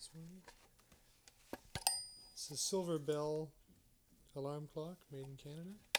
this one. It's a Silver Bell alarm clock made in Canada.